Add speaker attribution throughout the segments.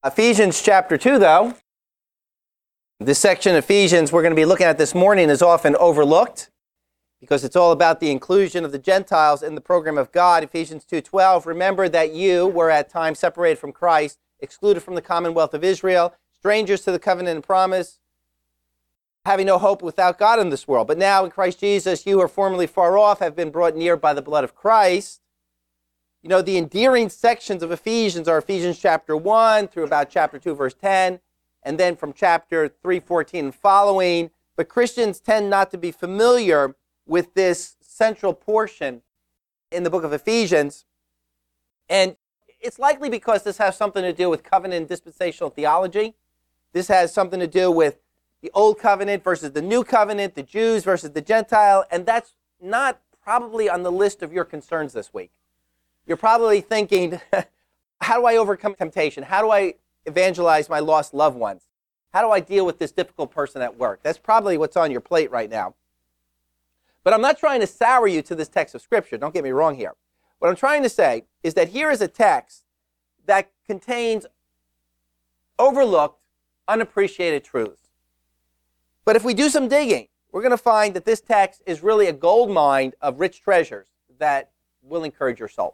Speaker 1: Ephesians chapter 2, though, this section of Ephesians we're going to be looking at this morning is often overlooked because it's all about the inclusion of the Gentiles in the program of God. Ephesians 2:12, remember that you were at times separated from Christ, excluded from the commonwealth of Israel, strangers to the covenant and promise, having no hope without God in this world. But now in Christ Jesus, you who are formerly far off have been brought near by the blood of Christ. You know, the endearing sections of Ephesians are Ephesians chapter 1 through about chapter 2, verse 10, and then from chapter 3:14 and following. But Christians tend not to be familiar with this central portion in the book of Ephesians. And it's likely because this has something to do with covenant and dispensational theology. This has something to do with the old covenant versus the new covenant, the Jews versus the Gentile, and that's not probably on the list of your concerns this week. You're probably thinking, how do I overcome temptation? How do I evangelize my lost loved ones? How do I deal with this difficult person at work? That's probably what's on your plate right now. But I'm not trying to sour you to this text of Scripture. Don't get me wrong here. What I'm trying to say is that here is a text that contains overlooked, unappreciated truths. But if we do some digging, we're going to find that this text is really a gold mine of rich treasures that will encourage your soul.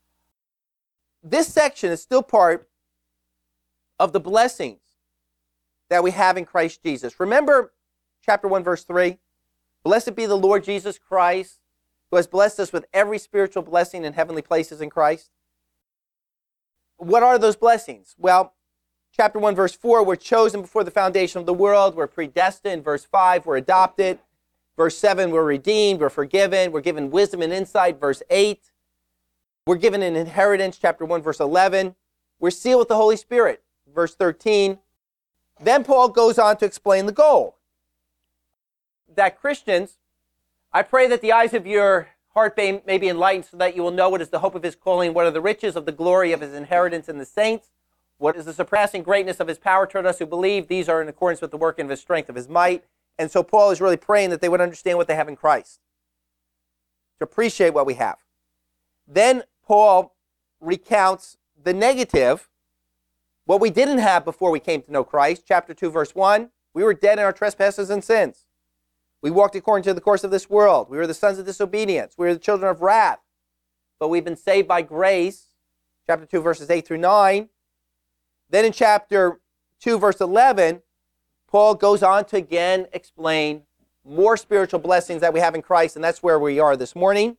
Speaker 1: This section is still part of the blessings that we have in Christ Jesus. Remember chapter 1, verse 3? Blessed be the Lord Jesus Christ, who has blessed us with every spiritual blessing in heavenly places in Christ. What are those blessings? Well, chapter 1, verse 4, we're chosen before the foundation of the world. We're predestined. Verse 5, we're adopted. Verse 7, we're redeemed. We're forgiven. We're given wisdom and insight. Verse 8, we're given an inheritance. Chapter 1, verse 11, we're sealed with the Holy Spirit. Verse 13, then Paul goes on to explain the goal. That Christians, I pray that the eyes of your heart may be enlightened so that you will know what is the hope of his calling, what are the riches of the glory of his inheritance in the saints, what is the surpassing greatness of his power toward us who believe. These are in accordance with the working of his strength, of his might. And so Paul is really praying that they would understand what they have in Christ, to appreciate what we have. Then Paul recounts the negative, what we didn't have before we came to know Christ. Chapter 2, verse 1, we were dead in our trespasses and sins. We walked according to the course of this world. We were the sons of disobedience. We were the children of wrath. But we've been saved by grace. Chapter 2, verses 8 through 9. Then in chapter 2, verse 11, Paul goes on to again explain more spiritual blessings that we have in Christ, and that's where we are this morning.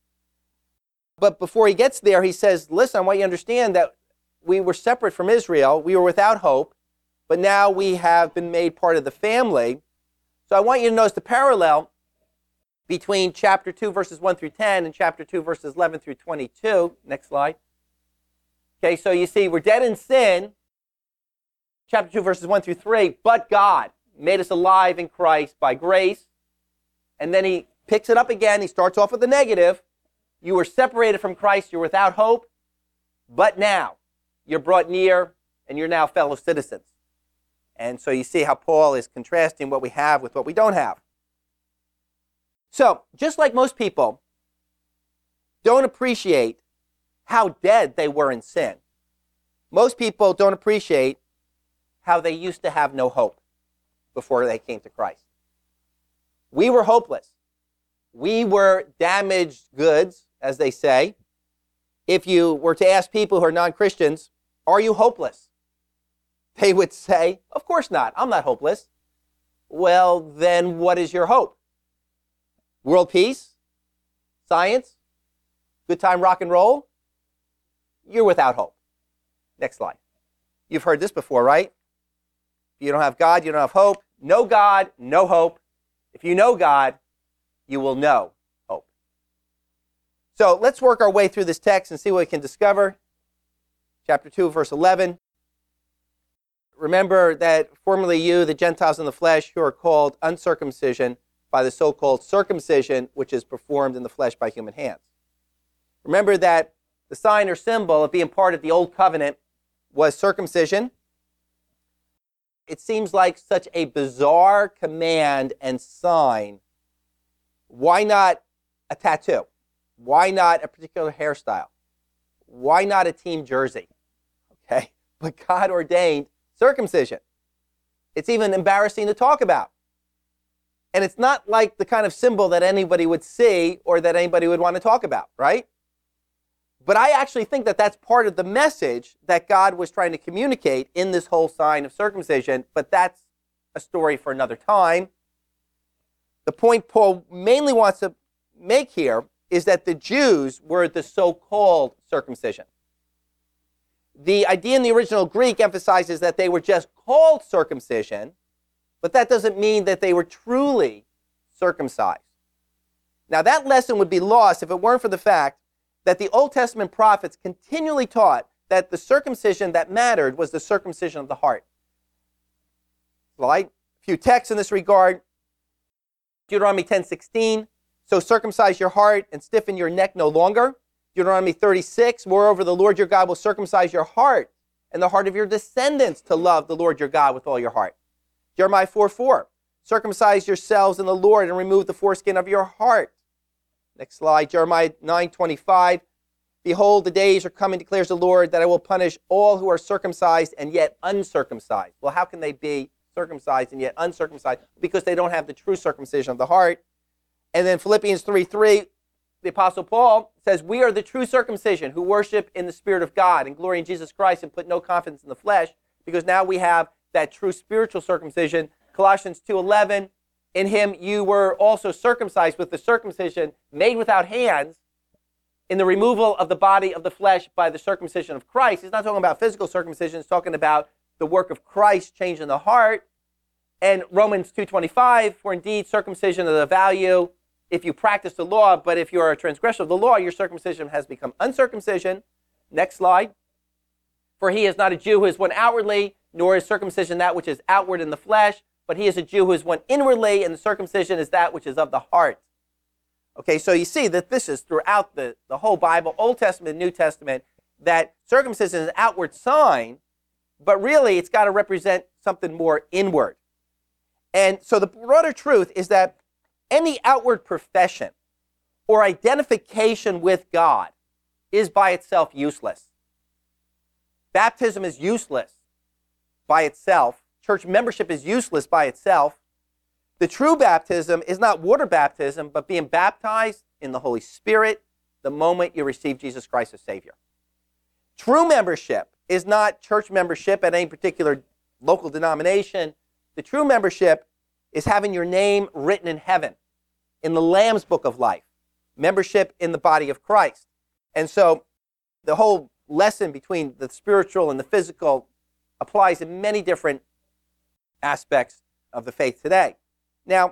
Speaker 1: But before he gets there, he says, listen, I want you to understand that we were separate from Israel. We were without hope, but now we have been made part of the family. So I want you to notice the parallel between chapter 2, verses 1 through 10 and chapter 2, verses 11 through 22. Next slide. Okay, so you see we're dead in sin. Chapter 2, verses 1 through 3, but God made us alive in Christ by grace. And then he picks it up again. He starts off with the negative. You were separated from Christ. You're without hope. But now you're brought near and you're now fellow citizens. And so you see how Paul is contrasting what we have with what we don't have. So just like most people don't appreciate how dead they were in sin, most people don't appreciate how they used to have no hope before they came to Christ. We were hopeless. We were damaged goods, as they say. If you were to ask people who are non-Christians, are you hopeless? They would say, of course not. I'm not hopeless. Well, then what is your hope? World peace? Science? Good time rock and roll? You're without hope. Next slide. You've heard this before, right? If you don't have God, you don't have hope. No God, no hope. If you know God, you will know hope. So let's work our way through this text and see what we can discover. Chapter 2, verse 11. Remember that formerly you, the Gentiles in the flesh, who are called uncircumcision by the so-called circumcision, which is performed in the flesh by human hands. Remember that the sign or symbol of being part of the old covenant was circumcision. It seems like such a bizarre command and sign. Why not a tattoo? Why not a particular hairstyle? Why not a team jersey? Okay, but God ordained circumcision. It's even embarrassing to talk about. And it's not like the kind of symbol that anybody would see or that anybody would want to talk about, right? But I actually think that that's part of the message that God was trying to communicate in this whole sign of circumcision, but that's a story for another time. The point Paul mainly wants to make here is that the Jews were the so-called circumcision. The idea in the original Greek emphasizes that they were just called circumcision, but that doesn't mean that they were truly circumcised. Now, that lesson would be lost if it weren't for the fact that the Old Testament prophets continually taught that the circumcision that mattered was the circumcision of the heart. Right? A few texts in this regard. Deuteronomy 10:16, so circumcise your heart and stiffen your neck no longer. Deuteronomy 36, moreover, the Lord your God will circumcise your heart and the heart of your descendants to love the Lord your God with all your heart. Jeremiah 4:4, circumcise yourselves in the Lord and remove the foreskin of your heart. Next slide, Jeremiah 9:25, behold, the days are coming, declares the Lord, that I will punish all who are circumcised and yet uncircumcised. Well, how can they be circumcised and yet uncircumcised? Because they don't have the true circumcision of the heart. And then Philippians 3:3, the Apostle Paul says, we are the true circumcision who worship in the Spirit of God and glory in Jesus Christ and put no confidence in the flesh, because now we have that true spiritual circumcision. Colossians 2:11, in him you were also circumcised with the circumcision made without hands in the removal of the body of the flesh by the circumcision of Christ. He's not talking about physical circumcision. He's talking about the work of Christ changing the heart. And Romans 2:25, for indeed circumcision is of value if you practice the law, but if you are a transgressor of the law, your circumcision has become uncircumcision. Next slide. For he is not a Jew who is one outwardly, nor is circumcision that which is outward in the flesh, but he is a Jew who is one inwardly, and the circumcision is that which is of the heart. Okay, so you see that this is throughout the whole Bible, Old Testament, New Testament, that circumcision is an outward sign, but really it's got to represent something more inward. And so the broader truth is that any outward profession or identification with God is by itself useless. Baptism is useless by itself. Church membership is useless by itself. The true baptism is not water baptism, but being baptized in the Holy Spirit the moment you receive Jesus Christ as Savior. True membership is not church membership at any particular local denomination. The true membership is having your name written in heaven, in the Lamb's Book of Life, membership in the body of Christ. And so the whole lesson between the spiritual and the physical applies in many different aspects of the faith today. Now,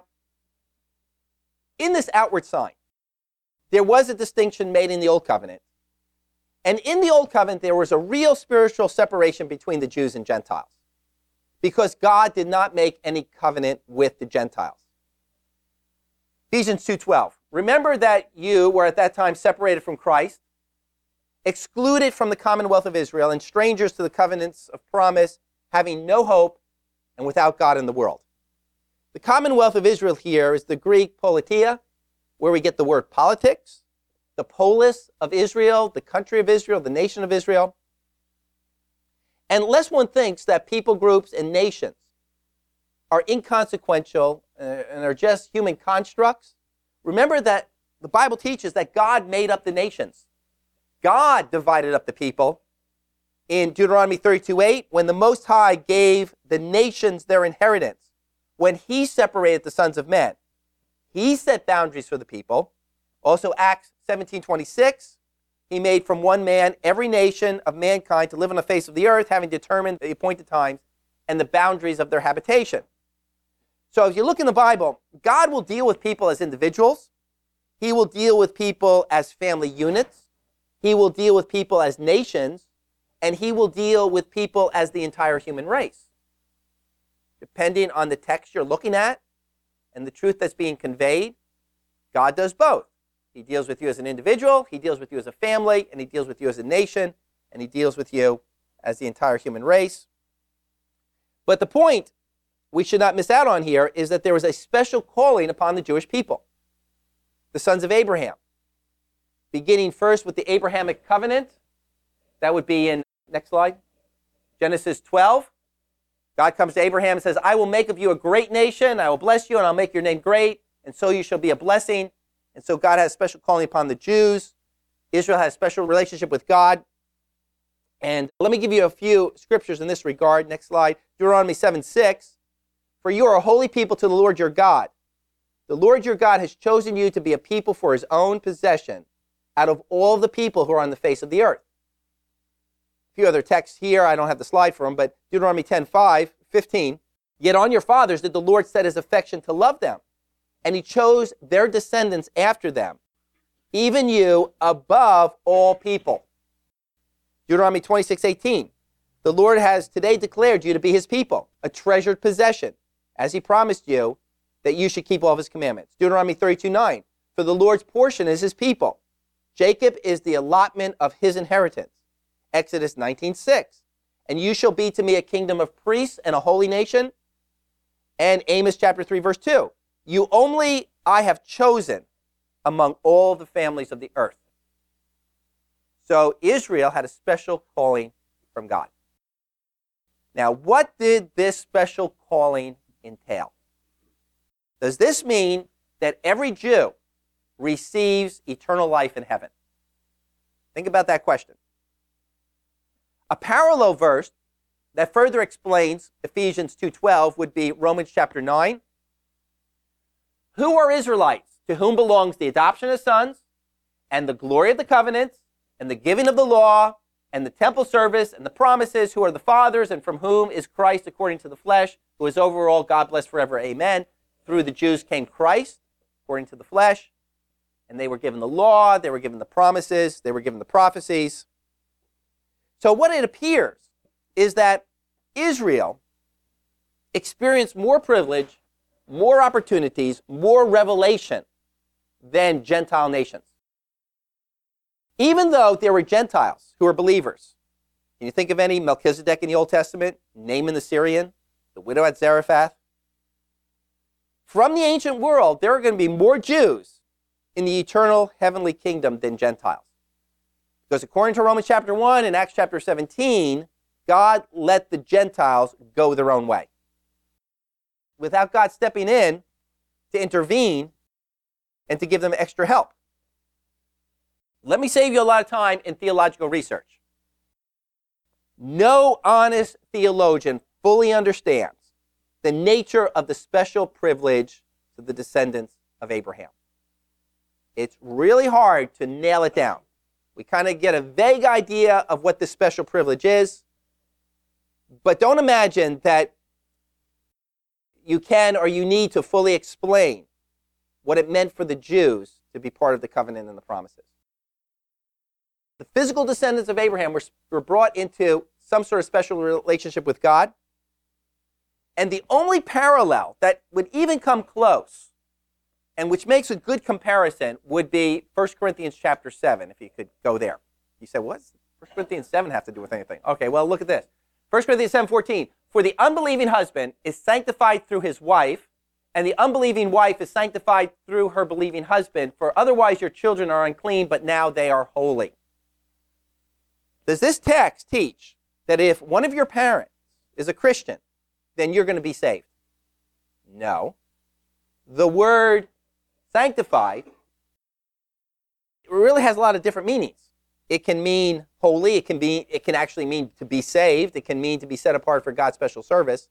Speaker 1: in this outward sign, there was a distinction made in the Old Covenant. And in the Old Covenant, there was a real spiritual separation between the Jews and Gentiles, because God did not make any covenant with the Gentiles. Ephesians 2:12. Remember that you were at that time separated from Christ, excluded from the commonwealth of Israel, and strangers to the covenants of promise, having no hope and without God in the world. The commonwealth of Israel here is the Greek politia, where we get the word politics, the polis of Israel, the country of Israel, the nation of Israel. And lest one thinks that people groups and nations are inconsequential and are just human constructs, remember that the Bible teaches that God made up the nations. God divided up the people. In Deuteronomy 32:8, when the Most High gave the nations their inheritance, when he separated the sons of men, he set boundaries for the people. Also Acts 17:26, he made from one man every nation of mankind to live on the face of the earth, having determined the appointed times and the boundaries of their habitation. So if you look in the Bible, God will deal with people as individuals. He will deal with people as family units. He will deal with people as nations. And he will deal with people as the entire human race. Depending on the text you're looking at and the truth that's being conveyed, God does both. He deals with you as an individual, he deals with you as a family, and he deals with you as a nation, and he deals with you as the entire human race. But the point we should not miss out on here is that there was a special calling upon the Jewish people, the sons of Abraham, beginning first with the Abrahamic covenant. That would be in, next slide, Genesis 12, God comes to Abraham and says, I will make of you a great nation, I will bless you, and I'll make your name great, and so you shall be a blessing. And so God has special calling upon the Jews. Israel has a special relationship with God. And let me give you a few scriptures in this regard. Next slide. Deuteronomy 7:6. For you are a holy people to the Lord your God. The Lord your God has chosen you to be a people for his own possession out of all the people who are on the face of the earth. A few other texts here. I don't have the slide for them, but Deuteronomy 10:15. Yet on your fathers did the Lord set his affection to love them, and he chose their descendants after them, even you above all people. Deuteronomy 26:18. The Lord has today declared you to be his people, a treasured possession, as he promised you that you should keep all of his commandments. Deuteronomy 32:9. For the Lord's portion is his people. Jacob is the allotment of his inheritance. Exodus 19:6. And you shall be to me a kingdom of priests and a holy nation. And Amos chapter 3, verse 2. You only I have chosen among all the families of the earth. So Israel had a special calling from God. Now, what did this special calling entail? Does this mean that every Jew receives eternal life in heaven? Think about that question. A parallel verse that further explains Ephesians 2:12 would be Romans chapter 9. Who are Israelites, to whom belongs the adoption of sons, and the glory of the covenants, and the giving of the law, and the temple service, and the promises, who are the fathers, and from whom is Christ according to the flesh, who is over all, God bless forever, amen. Through the Jews came Christ, according to the flesh, and they were given the law, they were given the promises, they were given the prophecies. So what it appears is that Israel experienced more privilege, more opportunities, more revelation than Gentile nations. Even though there were Gentiles who were believers. Can you think of any? Melchizedek in the Old Testament, Naaman the Syrian, the widow at Zarephath. From the ancient world, there are going to be more Jews in the eternal heavenly kingdom than Gentiles. Because according to Romans chapter 1 and Acts chapter 17, God let the Gentiles go their own way, without God stepping in to intervene and to give them extra help. Let me save you a lot of time in theological research. No honest theologian fully understands the nature of the special privilege to the descendants of Abraham. It's really hard to nail it down. We kind of get a vague idea of what this special privilege is, but don't imagine that you can or you need to fully explain what it meant for the Jews to be part of the covenant and the promises. The physical descendants of Abraham were brought into some sort of special relationship with God. And the only parallel that would even come close, and which makes a good comparison, would be 1 Corinthians chapter 7, if you could go there. You said, what does 1 Corinthians 7 have to do with anything? Okay, well, look at this. 1 Corinthians 7:14. For the unbelieving husband is sanctified through his wife, and the unbelieving wife is sanctified through her believing husband. For otherwise your children are unclean, but now they are holy. Does this text teach that if one of your parents is a Christian, then you're going to be saved? No. The word sanctified really has a lot of different meanings. It can mean holy. It can actually mean to be saved. It can mean to be set apart for God's special service.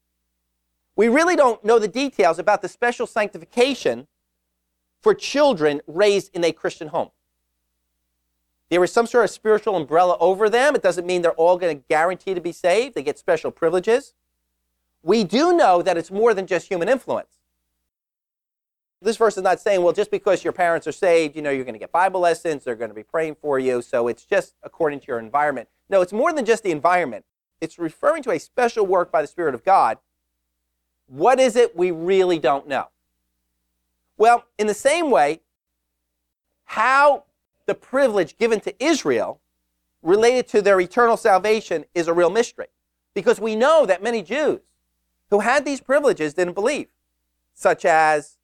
Speaker 1: We really don't know the details about the special sanctification for children raised in a Christian home. There is some sort of spiritual umbrella over them. It doesn't mean they're all going to guarantee to be saved. They get special privileges. We do know that it's more than just human influence. This verse is not saying, well, just because your parents are saved, you're going to get Bible lessons, they're going to be praying for you, so it's just according to your environment. No, it's more than just the environment. It's referring to a special work by the Spirit of God. What is it? We really don't know. Well, in the same way, how the privilege given to Israel related to their eternal salvation is a real mystery. Because we know that many Jews who had these privileges didn't believe, such as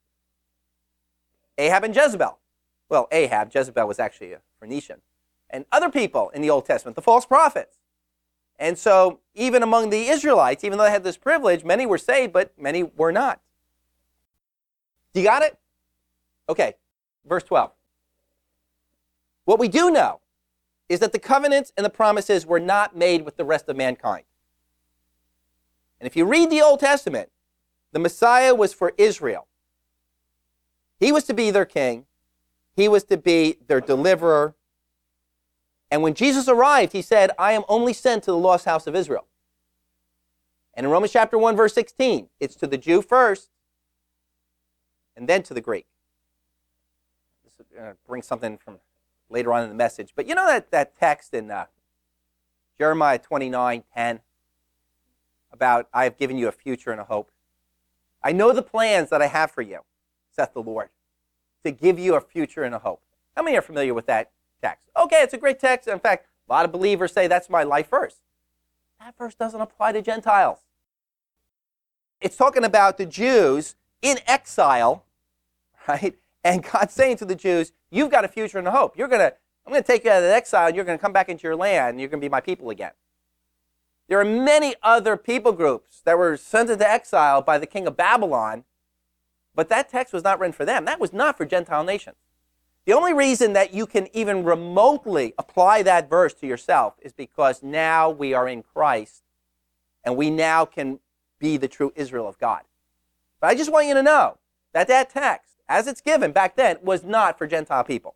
Speaker 1: Ahab and Jezebel. Well, Ahab, Jezebel was actually a Phoenician. And other people in the Old Testament, the false prophets. And so even among the Israelites, even though they had this privilege, many were saved, but many were not. You got it? Okay, verse 12. What we do know is that the covenants and the promises were not made with the rest of mankind. And if you read the Old Testament, the Messiah was for Israel. He was to be their king. He was to be their deliverer. And when Jesus arrived, he said, I am only sent to the lost house of Israel. And in Romans chapter 1, verse 16, it's to the Jew first, and then to the Greek. This is going to bring something from later on in the message. But you know that text in Jeremiah 29:10 about, I have given you a future and a hope. I know the plans that I have for you, saith the Lord, to give you a future and a hope. How many are familiar with that text? Okay, it's a great text. In fact, a lot of believers say that's my life verse. That verse doesn't apply to Gentiles. It's talking about the Jews in exile, right? And God's saying to the Jews, you've got a future and a hope. I'm going to take you out of that exile, and you're going to come back into your land, and you're going to be my people again. There are many other people groups that were sent into exile by the king of Babylon, but that text was not written for them. That was not for Gentile nations. The only reason that you can even remotely apply that verse to yourself is because now we are in Christ, and we now can be the true Israel of God. But I just want you to know that that text, as it's given back then, was not for Gentile people.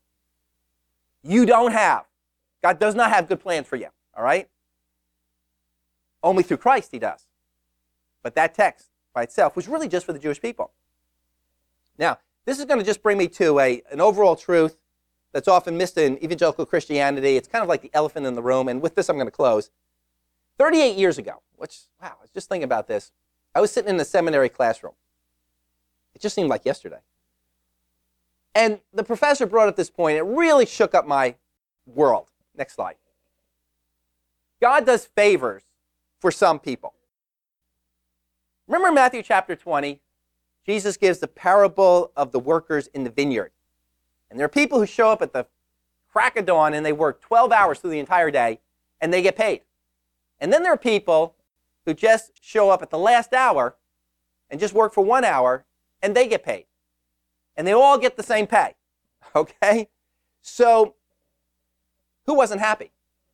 Speaker 1: God does not have good plans for you, all right? Only through Christ he does. But that text by itself was really just for the Jewish people. Now, this is going to just bring me to an overall truth that's often missed in evangelical Christianity. It's kind of like the elephant in the room, and with this I'm going to close. 38 years ago, I was just thinking about this. I was sitting in a seminary classroom. It just seemed like yesterday. And the professor brought up this point. It really shook up my world. Next slide. God does favors for some people. Remember Matthew chapter 20? Jesus gives the parable of the workers in the vineyard. And there are people who show up at the crack of dawn and they work 12 hours through the entire day and they get paid. And then there are people who just show up at the last hour and just work for 1 hour and they get paid. And they all get the same pay. Okay? So, who wasn't happy?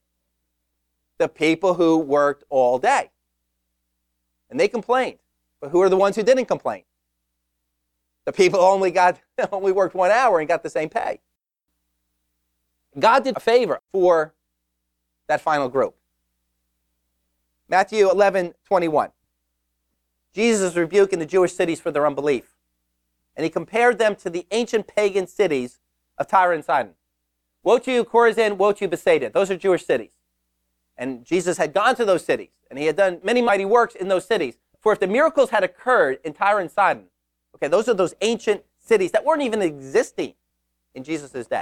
Speaker 1: The people who worked all day. And they complained. But who are the ones who didn't complain? The people only worked 1 hour and got the same pay. God did a favor for that final group. Matthew 11:21. Jesus is rebuking the Jewish cities for their unbelief. And he compared them to the ancient pagan cities of Tyre and Sidon. Woe to you, Chorazin, woe to you, Bethsaida. Those are Jewish cities. And Jesus had gone to those cities, and he had done many mighty works in those cities. For if the miracles had occurred in Tyre and Sidon, okay, those are those ancient cities that weren't even existing in Jesus' day.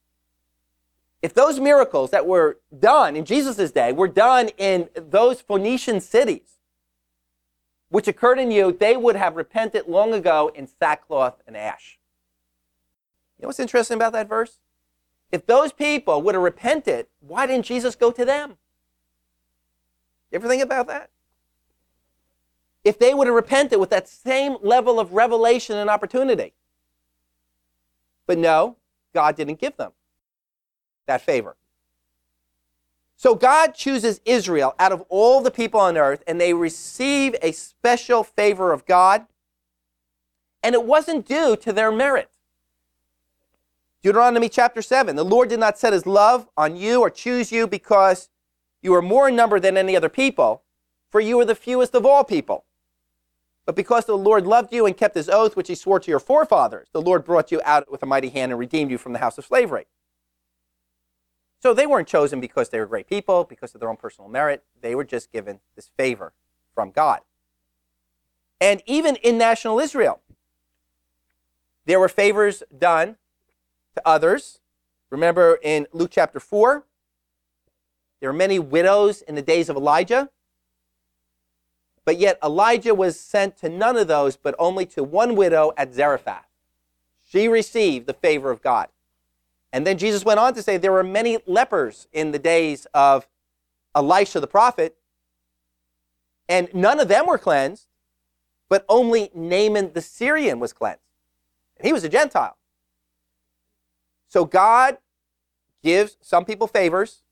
Speaker 1: If those miracles that were done in Jesus' day were done in those Phoenician cities, which occurred in you, they would have repented long ago in sackcloth and ash. You know what's interesting about that verse? If those people would have repented, why didn't Jesus go to them? You ever think about that? If they would have repented with that same level of revelation and opportunity. But no, God didn't give them that favor. So God chooses Israel out of all the people on earth, and they receive a special favor of God, and it wasn't due to their merit. Deuteronomy chapter 7, the Lord did not set his love on you or choose you because you are more in number than any other people, for you are the fewest of all people. But because the Lord loved you and kept his oath, which he swore to your forefathers, the Lord brought you out with a mighty hand and redeemed you from the house of slavery. So they weren't chosen because they were great people, because of their own personal merit. They were just given this favor from God. And even in national Israel, there were favors done to others. Remember in Luke chapter 4, there were many widows in the days of Elijah. But yet Elijah was sent to none of those, but only to one widow at Zarephath. She received the favor of God. And then Jesus went on to say there were many lepers in the days of Elisha the prophet, and none of them were cleansed, but only Naaman the Syrian was cleansed. And he was a Gentile. So God gives some people favors,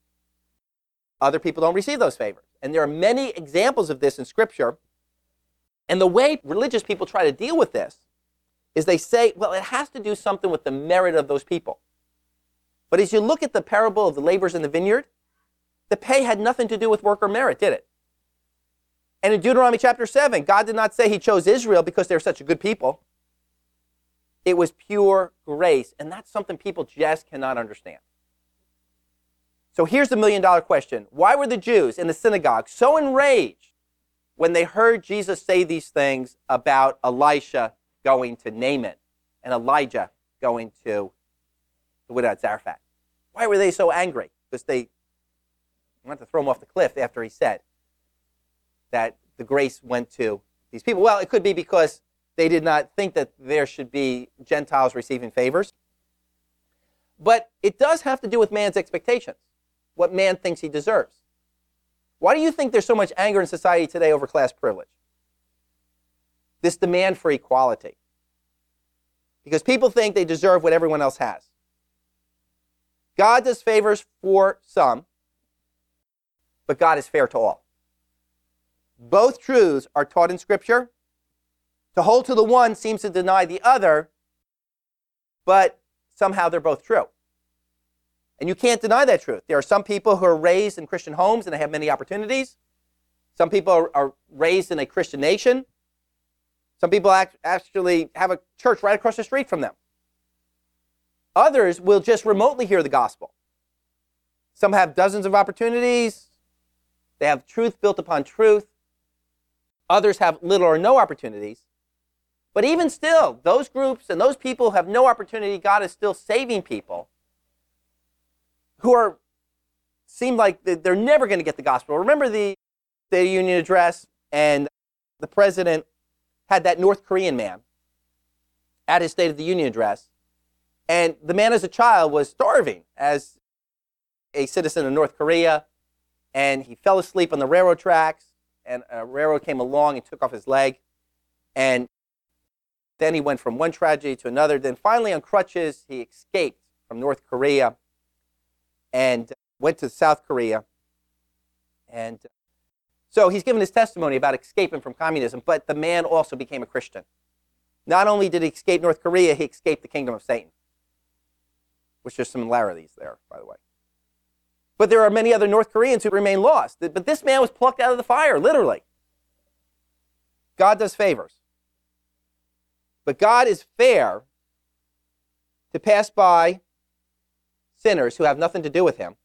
Speaker 1: other people don't receive those favors. And there are many examples of this in Scripture. And the way religious people try to deal with this is they say, well, it has to do something with the merit of those people. But as you look at the parable of the laborers in the vineyard, the pay had nothing to do with work or merit, did it? And in Deuteronomy chapter 7, God did not say he chose Israel because they're such a good people. It was pure grace, and that's something people just cannot understand. So here's the million-dollar question. Why were the Jews in the synagogue so enraged when they heard Jesus say these things about Elisha going to Naaman and Elijah going to the widow at Zarephath? Why were they so angry? Because they wanted to throw him off the cliff after he said that the grace went to these people. Well, it could be because they did not think that there should be Gentiles receiving favors. But it does have to do with man's expectations, what man thinks he deserves. Why do you think there's so much anger in society today over class privilege? This demand for equality. Because people think they deserve what everyone else has. God does favors for some, but God is fair to all. Both truths are taught in Scripture. To hold to the one seems to deny the other, but somehow they're both true. And you can't deny that truth. There are some people who are raised in Christian homes and they have many opportunities. Some people are raised in a Christian nation. Some people actually have a church right across the street from them. Others will just remotely hear the gospel. Some have dozens of opportunities. They have truth built upon truth. Others have little or no opportunities. But even still, those groups and those people who have no opportunity, God is still saving people who seem like they're never going to get the gospel. Remember the State of the Union address, and the president had that North Korean man at his State of the Union address, and the man as a child was starving as a citizen of North Korea, and he fell asleep on the railroad tracks, and a railroad came along and took off his leg, and then he went from one tragedy to another. Then finally on crutches, he escaped from North Korea and went to South Korea. And so he's given his testimony about escaping from communism, but the man also became a Christian. Not only did he escape North Korea, he escaped the kingdom of Satan, which there's similarities there, by the way. But there are many other North Koreans who remain lost. But this man was plucked out of the fire, literally. God does favors. But God is fair to pass by sinners who have nothing to do with him.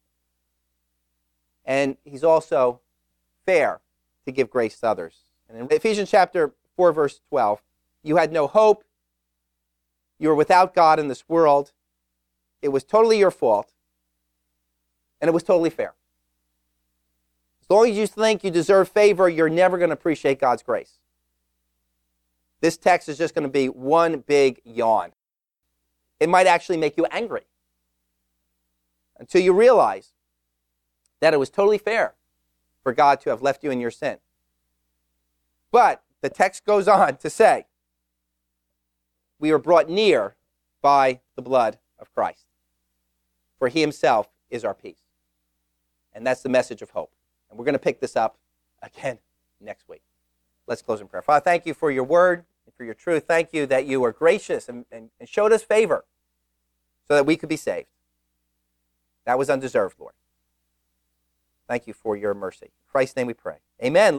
Speaker 1: And he's also fair to give grace to others. And in Ephesians chapter 4, verse 12, you had no hope. You were without God in this world. It was totally your fault. And it was totally fair. As long as you think you deserve favor, you're never going to appreciate God's grace. This text is just going to be one big yawn. It might actually make you angry until you realize that it was totally fair for God to have left you in your sin. But the text goes on to say, we are brought near by the blood of Christ, for he himself is our peace. And that's the message of hope. And we're going to pick this up again next week. Let's close in prayer. Father, thank you for your word and for your truth. Thank you that you were gracious and showed us favor so that we could be saved. That was undeserved, Lord. Thank you for your mercy. In Christ's name we pray. Amen.